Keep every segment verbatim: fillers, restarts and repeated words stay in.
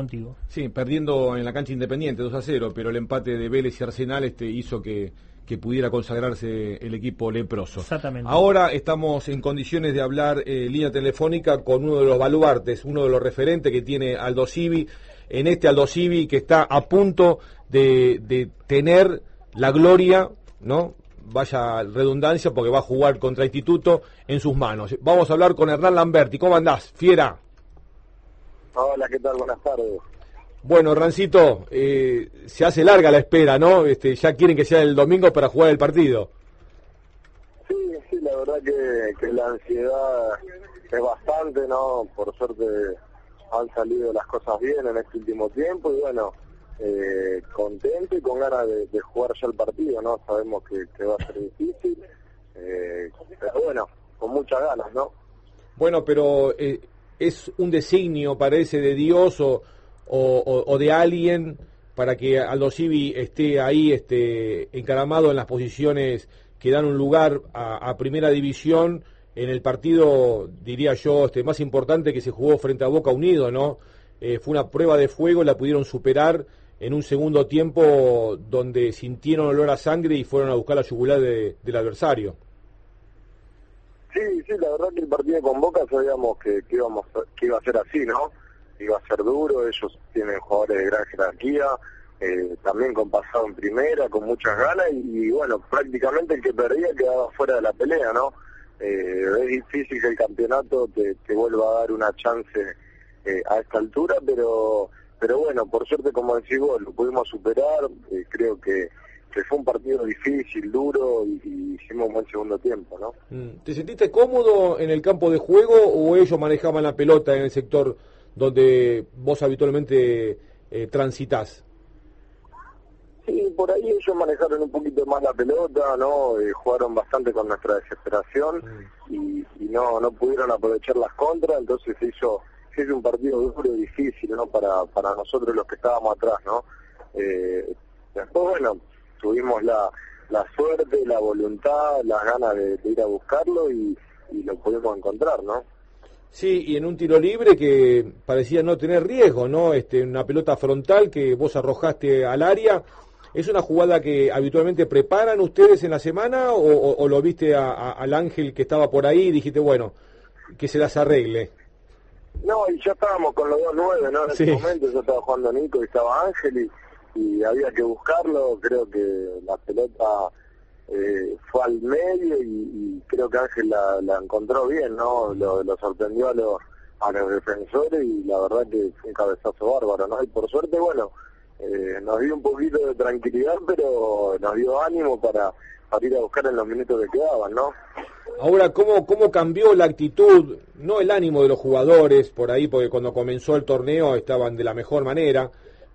contigo. Sí, perdiendo en la cancha Independiente dos a cero, pero el empate de Vélez y Arsenal este hizo que, que pudiera consagrarse el equipo leproso. Exactamente. Ahora estamos en condiciones de hablar eh, línea telefónica con uno de los baluartes, uno de los referentes que tiene Aldo Civi, en este Aldo Civi que está a punto de, de tener la gloria, ¿no? Vaya redundancia, porque va a jugar contra Instituto en sus manos. Vamos a hablar con Hernán Lamberti. ¿Cómo andás, fiera? Hola, ¿qué tal? Buenas tardes. Bueno, Hernancito, eh, se hace larga la espera, ¿no? Este, ya quieren que sea el domingo para jugar el partido. Sí, sí, la verdad que, que la ansiedad es bastante, ¿no? Por suerte han salido las cosas bien en este último tiempo y bueno, eh, contento y con ganas de, de jugar ya el partido, ¿no? Sabemos que, que va a ser difícil, eh, pero bueno, con muchas ganas, ¿no? Bueno, pero eh, es un designio, parece, de Dios o, o, o de alguien para que Aldo Civi esté ahí este, encaramado en las posiciones que dan un lugar a, a Primera División en el partido, diría yo, este, más importante que se jugó frente a Boca Unido, ¿no? Eh, fue una prueba de fuego, la pudieron superar en un segundo tiempo donde sintieron olor a sangre y fueron a buscar la yugular de, del adversario. Sí, sí, la verdad que el partido con Boca sabíamos que, que, íbamos, que iba a ser así, ¿no? Iba a ser duro, ellos tienen jugadores de gran jerarquía, eh, también con pasado en primera, con muchas ganas, y, y bueno, prácticamente el que perdía quedaba fuera de la pelea, ¿no? Eh, es difícil que el campeonato te, te vuelva a dar una chance eh, a esta altura, pero pero bueno, por suerte, como decís vos, lo pudimos superar, eh, creo que que fue un partido difícil, duro, y, y hicimos un buen segundo tiempo, ¿no? ¿Te sentiste cómodo en el campo de juego o ellos manejaban la pelota en el sector donde vos habitualmente eh, transitas? Sí, por ahí ellos manejaron un poquito más la pelota, ¿no? Eh, jugaron bastante con nuestra desesperación mm. y, y no no pudieron aprovechar las contras, entonces se hizo, se hizo un partido duro y difícil, ¿no? Para, para nosotros los que estábamos atrás, ¿no? Eh, después, bueno, tuvimos la, la suerte, la voluntad, las ganas de, de ir a buscarlo y, y lo pudimos encontrar, ¿no? Sí, y en un tiro libre que parecía no tener riesgo, ¿no? Este, una pelota frontal que vos arrojaste al área. ¿Es una jugada que habitualmente preparan ustedes en la semana o, o, o lo viste a, a, al Ángel que estaba por ahí y dijiste, bueno, que se las arregle? No, y ya estábamos con los dos nueve, ¿no? En sí. ese momento yo estaba jugando Nico y estaba Ángel y y había que buscarlo. Creo que la pelota eh, fue al medio y, y creo que Ángel la, la encontró bien, ¿no? Lo, lo sorprendió a los, a los defensores y la verdad que fue un cabezazo bárbaro, ¿no? Y por suerte, bueno, eh, nos dio un poquito de tranquilidad, pero nos dio ánimo para, para ir a buscar en los minutos que quedaban, ¿no? Ahora, ¿cómo, ¿cómo cambió la actitud, no el ánimo de los jugadores por ahí, porque cuando comenzó el torneo estaban de la mejor manera,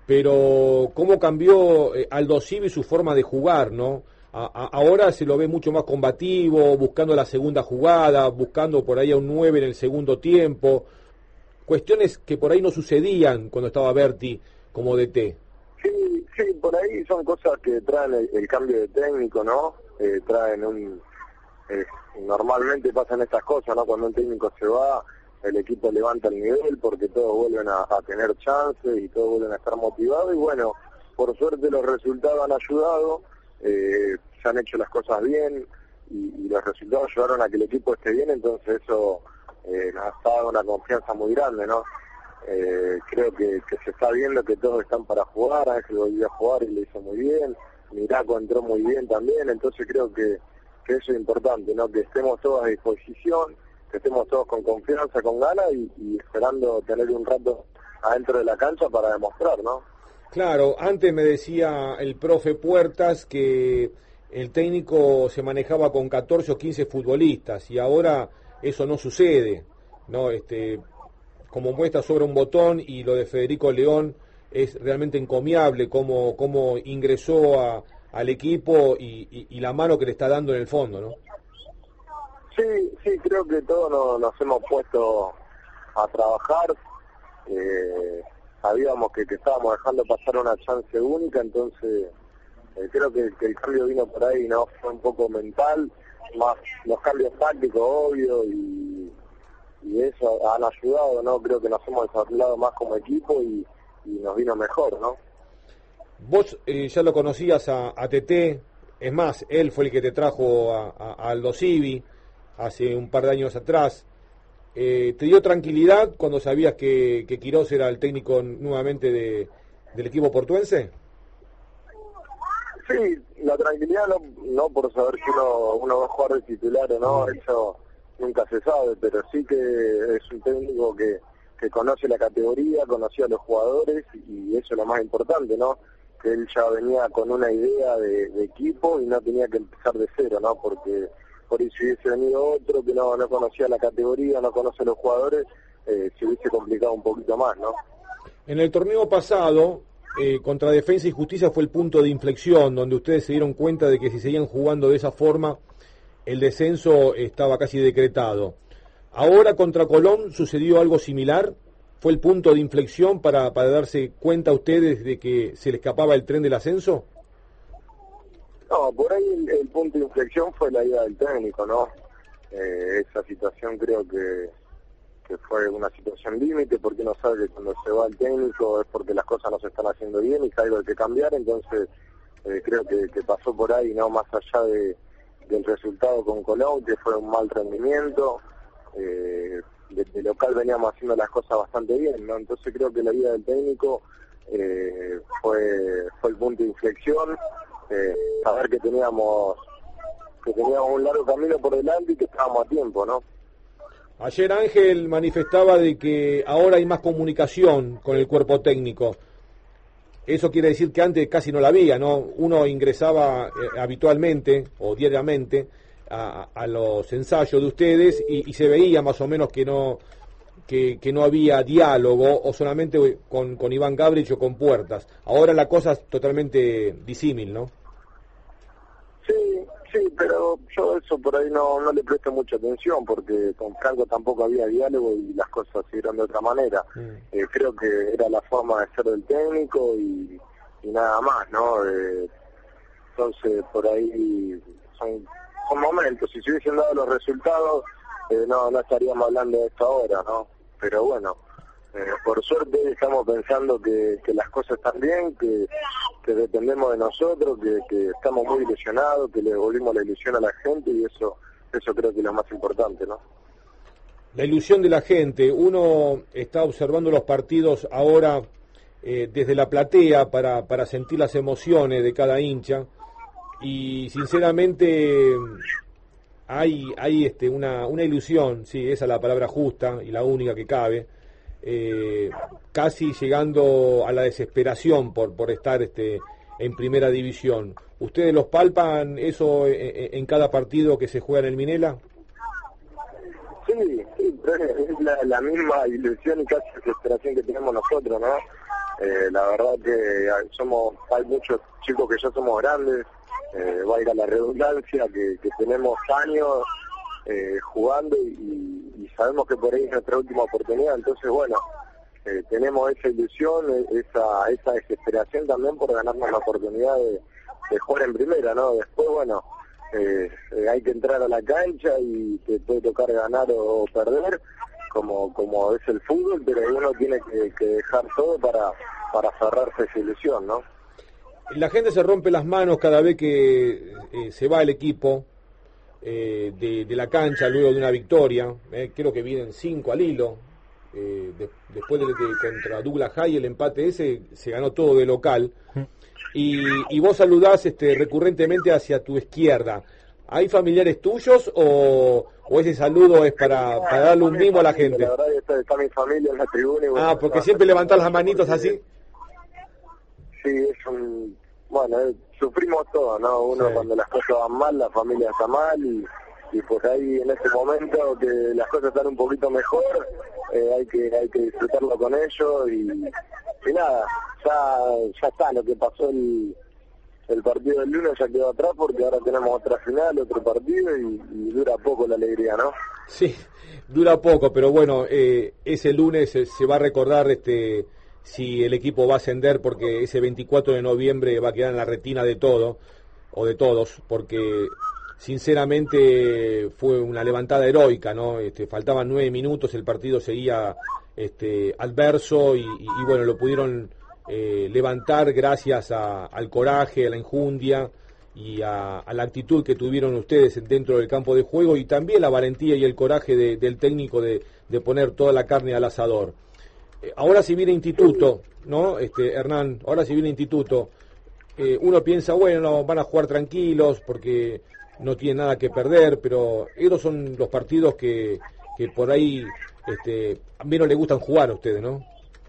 pero cómo cambió eh, Aldo Civi su forma de jugar, ¿no? A, a, ahora se lo ve mucho más combativo, buscando la segunda jugada, buscando por ahí a un nueve en el segundo tiempo, cuestiones que por ahí no sucedían cuando estaba Berti como D T. Sí, sí, por ahí son cosas que traen el, el cambio de técnico, ¿no? Eh, traen un... Eh, normalmente pasan estas cosas, ¿no? Cuando un técnico se va, el equipo levanta el nivel porque todos vuelven a, a tener chances y todos vuelven a estar motivados y bueno, por suerte los resultados han ayudado, eh, se han hecho las cosas bien y, y los resultados ayudaron a que el equipo esté bien, entonces eso eh, nos ha dado una confianza muy grande, ¿no? Eh, creo que, que se está viendo que todos están para jugar, Ángel volvió a jugar y lo hizo muy bien, Miraco entró muy bien también, entonces creo que, que eso es importante, ¿no? Que estemos todos a disposición, que estemos todos con confianza, con ganas y, y esperando tener un rato adentro de la cancha para demostrar, ¿no? Claro, antes me decía el profe Puertas que el técnico se manejaba con catorce o quince futbolistas y ahora eso no sucede, ¿no? Este, como muestra sobre un botón y lo de Federico León es realmente encomiable cómo, cómo ingresó a, al equipo y, y, y la mano que le está dando en el fondo, ¿no? Sí, sí, creo que todos nos, nos hemos puesto a trabajar, eh, sabíamos que, que estábamos dejando pasar una chance única, entonces eh, creo que, que el cambio vino por ahí, ¿no? Fue un poco mental, más los cambios tácticos, obvio, y, y eso han ayudado, ¿no? Creo que nos hemos desarrollado más como equipo y, y nos vino mejor, ¿no? Vos eh, ya lo conocías a, a Teté, es más, él fue el que te trajo a, a, a Aldo Civi hace un par de años atrás. Eh, ¿Te dio tranquilidad cuando sabías que, que Quirós era el técnico nuevamente de, del equipo portuense? Sí, la tranquilidad no, no por saber si uno, uno va a jugar de titular o no, eso nunca se sabe, pero sí que es un técnico que, que conoce la categoría, conocía a los jugadores y eso es lo más importante, ¿no? Que él ya venía con una idea de, de equipo y no tenía que empezar de cero, ¿no? Porque por ahí si hubiese venido otro que no, no conocía la categoría, no conoce a los jugadores, eh, se hubiese complicado un poquito más, ¿no? En el torneo pasado, eh, contra Defensa y Justicia fue el punto de inflexión, donde ustedes se dieron cuenta de que si seguían jugando de esa forma, el descenso estaba casi decretado. Ahora contra Colón sucedió algo similar. ¿Fue el punto de inflexión para, para darse cuenta ustedes de que se les escapaba el tren del ascenso? No, por ahí el, el punto de inflexión fue la ida del técnico, ¿no? Eh, esa situación creo que, que fue una situación límite, porque uno sabe que cuando se va el técnico es porque las cosas no se están haciendo bien y que hay algo que cambiar, entonces eh, creo que, que pasó por ahí, no más allá de, del resultado con Colón, que fue un mal rendimiento. Eh, desde local veníamos haciendo las cosas bastante bien, ¿no? Entonces creo que la vida del técnico eh, fue fue el punto de inflexión, eh, saber que teníamos que teníamos un largo camino por delante y que estábamos a tiempo, ¿no? Ayer Ángel manifestaba de que ahora hay más comunicación con el cuerpo técnico. Eso quiere decir que antes casi no la había, ¿no? Uno ingresaba eh, habitualmente o diariamente A, a los ensayos de ustedes y, y se veía más o menos que no que, que no había diálogo o solamente con, con Iván Gabrich o con Puertas. Ahora la cosa es totalmente disímil, ¿no? Sí, sí, pero yo eso por ahí no, no le presto mucha atención porque con Franco tampoco había diálogo y las cosas siguieron de otra manera. Mm. Eh, creo que era la forma de ser del técnico y, y nada más, ¿no? Eh, entonces por ahí son son momentos, si se hubiesen dado los resultados eh, no no estaríamos hablando de esto ahora, ¿no? Pero bueno, eh, por suerte estamos pensando que, que las cosas están bien, que, que dependemos de nosotros, que, que estamos muy ilusionados, que le devolvimos la ilusión a la gente y eso eso creo que es lo más importante, ¿no? La ilusión de la gente, uno está observando los partidos ahora eh, desde la platea para, para sentir las emociones de cada hincha. Y sinceramente hay hay este una una ilusión, sí, esa es la palabra justa y la única que cabe, eh, casi llegando a la desesperación por por estar este en primera división. ¿Ustedes los palpan eso en, en cada partido que se juega en el Minela? Sí, sí, es la, la misma ilusión y casi desesperación que tenemos nosotros, ¿no? Eh, la verdad que somos hay muchos chicos que ya somos grandes. Eh, valga la redundancia, que, que tenemos años eh, jugando y, y sabemos que por ahí es nuestra última oportunidad, entonces bueno, eh, tenemos esa ilusión, esa esa desesperación también por ganarnos la oportunidad de, de jugar en primera, ¿no? Después bueno, eh, eh, hay que entrar a la cancha y te puede tocar ganar o perder, como como es el fútbol, pero uno tiene que, que dejar todo para, para aferrarse a esa ilusión, ¿no? La gente se rompe las manos cada vez que eh, se va el equipo eh, de, de la cancha luego de una victoria. Eh, creo que vienen cinco al hilo. Eh, de, después de que contra Douglas High el empate ese se ganó todo de local. Y, y vos saludás este, recurrentemente hacia tu izquierda. ¿Hay familiares tuyos o, o ese saludo es para, para darle un mimo a la gente? La verdad está, está mi familia en la tribuna. Y bueno, ah, porque siempre levantás las manitos así. Sí, es un... Bueno, eh, sufrimos todo, ¿no? Uno sí. Cuando las cosas van mal, la familia está mal y, y pues ahí en este momento que las cosas están un poquito mejor, eh, hay que hay que disfrutarlo con ellos y, y nada, ya ya está, lo que pasó el, el partido del lunes ya quedó atrás porque ahora tenemos otra final, otro partido y, y dura poco la alegría, ¿no? Sí, dura poco, pero bueno, eh, ese lunes se, se va a recordar este... si el equipo va a ascender, porque ese veinticuatro de noviembre va a quedar en la retina de todo, o de todos, porque sinceramente fue una levantada heroica, ¿no? Este, faltaban nueve minutos, el partido seguía este, adverso y, y, y bueno, lo pudieron eh, levantar gracias a, al coraje, a la enjundia y a, a la actitud que tuvieron ustedes dentro del campo de juego y también la valentía y el coraje de, del técnico de, de poner toda la carne al asador. Eh, ahora si viene Instituto, ¿no? Este, Hernán, ahora si viene Instituto, eh, uno piensa, bueno, van a jugar tranquilos porque no tienen nada que perder, pero esos son los partidos que, que por ahí este, a mí no les gustan jugar a ustedes, ¿no?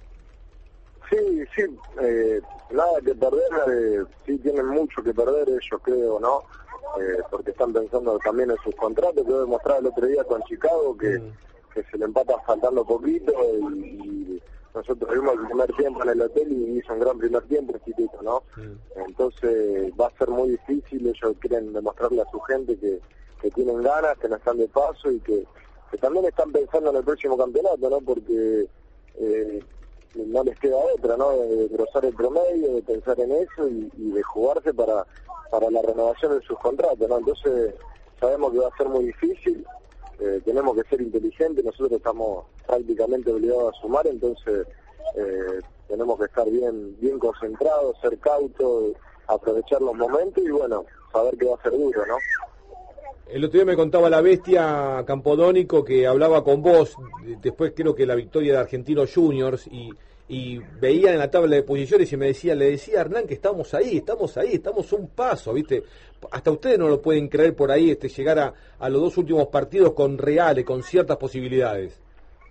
Sí, sí, eh, nada que perder, eh, sí tienen mucho que perder ellos, creo, ¿no? Eh, porque están pensando también en sus contratos, que demostraba el otro día con Chicago, que, mm. que se le empata faltando poquito, y, y nosotros vimos el primer tiempo en el hotel y hizo un gran primer tiempo, Instituto, ¿no? Mm. Entonces va a ser muy difícil, ellos quieren demostrarle a su gente que, que tienen ganas, que no están de paso y que, que también están pensando en el próximo campeonato, ¿no? Porque... Eh, no les queda otra, ¿no? De engrosar el promedio, de pensar en eso y, y de jugarse para para la renovación de sus contratos, ¿no? Entonces sabemos que va a ser muy difícil, eh, tenemos que ser inteligentes, nosotros estamos prácticamente obligados a sumar, entonces eh, tenemos que estar bien bien concentrados, ser cautos, aprovechar los momentos y bueno, saber que va a ser duro, ¿no? El otro día me contaba la bestia Campodónico que hablaba con vos, después creo que la victoria de Argentinos Juniors, y, y veía en la tabla de posiciones y me decía, le decía a Hernán que estamos ahí, estamos ahí, estamos un paso, ¿viste? Hasta ustedes no lo pueden creer por ahí, este llegar a, a los dos últimos partidos con reales, con ciertas posibilidades.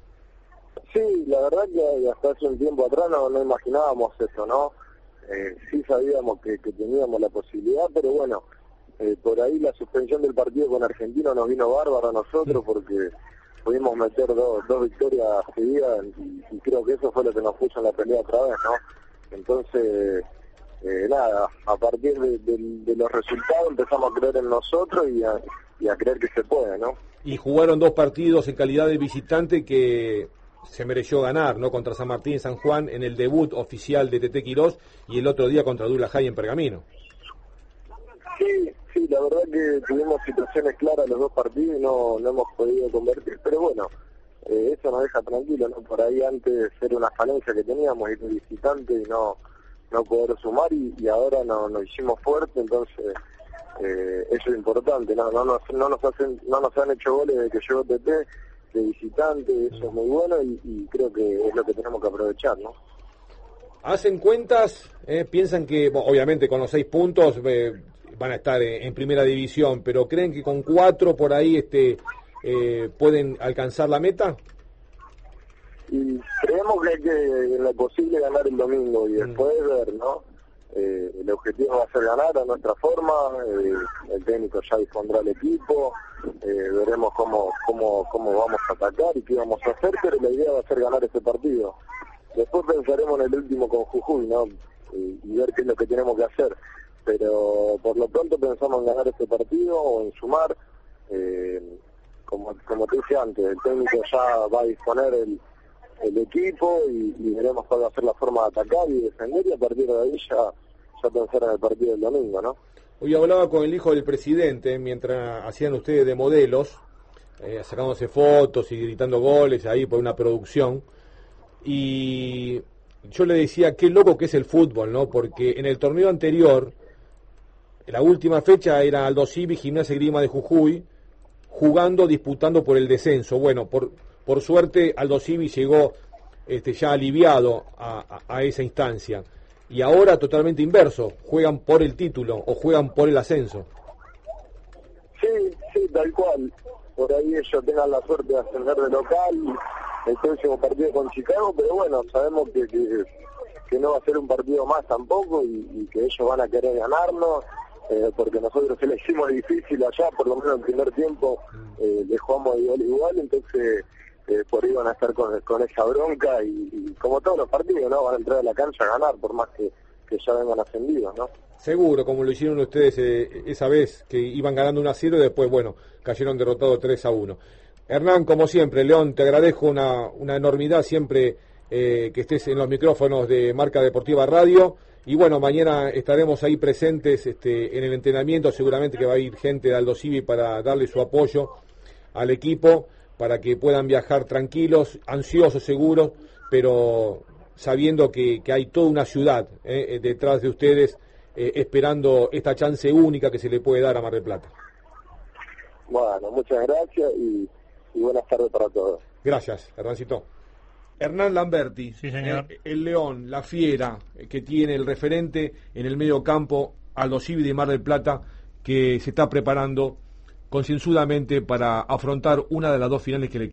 Sí, la verdad que hasta hace un tiempo atrás no, no imaginábamos eso, ¿no? Eh, sí sabíamos que, que teníamos la posibilidad, pero bueno, Eh, por ahí la suspensión del partido con Argentino nos vino bárbaro a nosotros porque pudimos meter dos, dos victorias seguidas y, y creo que eso fue lo que nos puso en la pelea otra vez, ¿no? Entonces, eh, nada, a partir de, de, de los resultados empezamos a creer en nosotros y a, y a creer que se puede, ¿no? Y jugaron dos partidos en calidad de visitante que se mereció ganar, ¿no? Contra San Martín y San Juan en el debut oficial de Tete Quirós y el otro día contra Douglas Haig en Pergamino. Sí, sí, la verdad que tuvimos situaciones claras los dos partidos y no, no hemos podido convertir, pero bueno, eh, eso nos deja tranquilo, ¿no? Por ahí antes era una falencia que teníamos, ir visitante y no no poder sumar y, y ahora no, nos hicimos fuerte, entonces eh, eso es importante, no no nos, no nos hacen no nos han hecho goles desde que llegó T T de visitante, eso es muy bueno y, y creo que es lo que tenemos que aprovechar, ¿no? Hacen cuentas, eh, piensan que, bueno, obviamente con los seis puntos eh, van a estar en, en primera división, pero ¿creen que con cuatro por ahí este eh, pueden alcanzar la meta? Y creemos que hay que, en lo posible, ganar el domingo y después mm. ver, ¿no? Eh, el objetivo va a ser ganar a nuestra forma, eh, el técnico ya dispondrá el equipo, eh, veremos cómo, cómo, cómo vamos a atacar y qué vamos a hacer, pero la idea va a ser ganar este partido. Después pensaremos en el último con Jujuy, ¿no? Y, y ver qué es lo que tenemos que hacer. Pero por lo pronto pensamos en ganar este partido o en sumar. Eh, como, como te dije antes, el técnico ya va a disponer el, el equipo y, y veremos cuál va a ser la forma de atacar y defender y a partir de ahí ya, ya pensar en el partido del domingo, ¿no? Hoy hablaba con el hijo del presidente mientras hacían ustedes de modelos, eh, sacándose fotos y gritando goles ahí por una producción. Y yo le decía, qué loco que es el fútbol, ¿no? Porque en el torneo anterior, la última fecha era Aldo Civi, Gimnasia y Grima de Jujuy, jugando, disputando por el descenso. Bueno, por por suerte Aldo Civi llegó este, ya aliviado a, a, a esa instancia. Y ahora totalmente inverso, juegan por el título o juegan por el ascenso. Sí, sí, tal cual. Por ahí ellos tengan la suerte de ascender de local el próximo partido con Chicago, pero bueno, sabemos que, que, que no va a ser un partido más tampoco y, y que ellos van a querer ganarnos, eh, porque nosotros se le hicimos difícil allá, por lo menos en el primer tiempo eh, le jugamos de igual a igual, entonces eh, por ahí van a estar con, con esa bronca y, y como todos los partidos, ¿no? Van a entrar a la cancha a ganar, por más que, que ya vengan ascendidos, ¿no? Seguro, como lo hicieron ustedes eh, esa vez que iban ganando uno a cero y después, bueno, cayeron derrotados tres a uno. Hernán, como siempre, León, te agradezco una, una enormidad siempre eh, que estés en los micrófonos de Marca Deportiva Radio. Y bueno, mañana estaremos ahí presentes este, en el entrenamiento. Seguramente que va a ir gente de Aldo Civi para darle su apoyo al equipo. para que puedan viajar tranquilos, ansiosos, seguros, pero sabiendo que, que hay toda una ciudad eh, detrás de ustedes eh, esperando esta chance única que se le puede dar a Mar del Plata. Bueno, muchas gracias y, y buenas tardes para todos. Gracias, Hernancito. Hernán Lamberti, sí, señor. Eh, el león, la fiera eh, que tiene el referente en el medio campo, Aldo Civi de Mar del Plata, que se está preparando concienzudamente para afrontar una de las dos finales que le